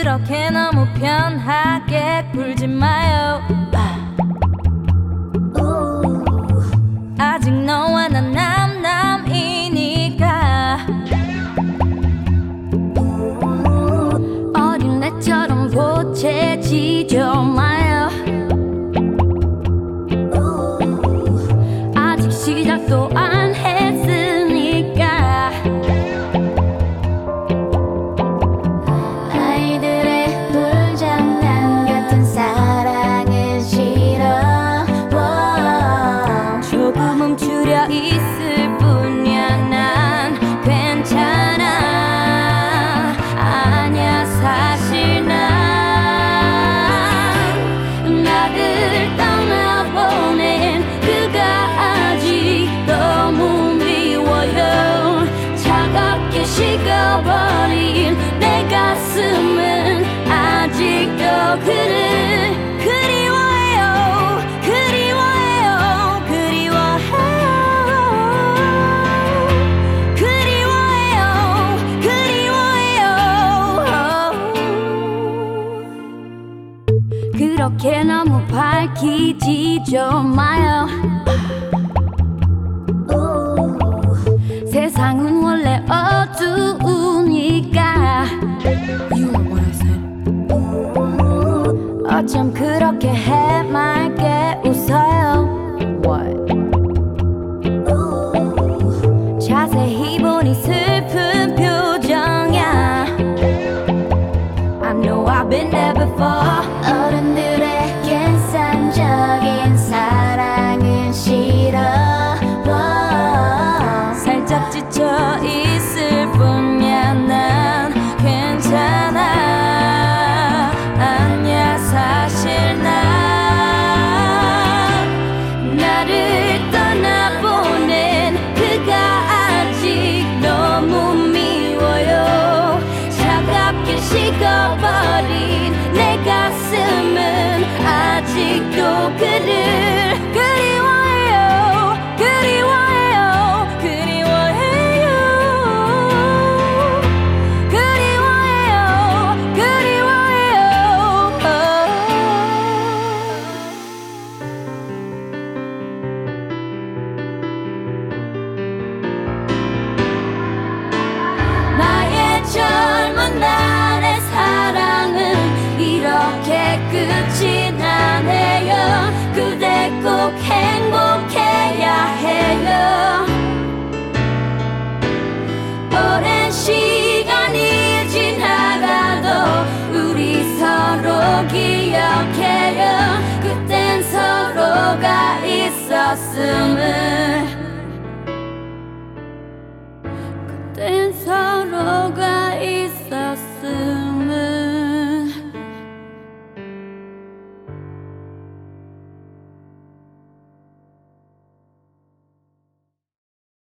그렇게 너무 편하게 굴지 마요. 아직 너와 난 남남이니까 어린애처럼 보채지죠 마요. 아직 시작도 안 했으니까 아이들의 불장난 같은 사랑은 싫어. 조금 멈추려 있을 뿐이야. 난 괜찮아. 아니야 사실 난 나를 떠나보낸 그가 아직 너무 미워요. 차갑게 식어버린 내 가슴은 아직도 그를 그리워해요. 그리워해요. 그리워해요. 그리워해요. 그리워해요. 그렇게 너무 밝히지 좀 마요. 세상은 원래 어두우니까. You know what I said. 어쩜 그렇게 해맑게 웃어요. What? 자세히 보니 슬픈 표정이야. I know I've been there before. 어른들의 계산적인 사랑은 싫어. 살짝 지쳐 있을 뿐이야. 난 괜찮아. 아니야 사실 난 나를 떠나보낸 그가 아직 너무 미워요. 차갑게 식어버린 내 가슴은 아직도 그를 그리워해요. 그리워해요. 그리워해요. 그리워해요. 그리워해요. 나의 젊은 날의 사랑은 이렇게 끝이 나네요. 그대 꼭 행복해야 해요. 오랜 시간이 지나가도 우리 서로 기억해요. 그땐 서로가 있었음을.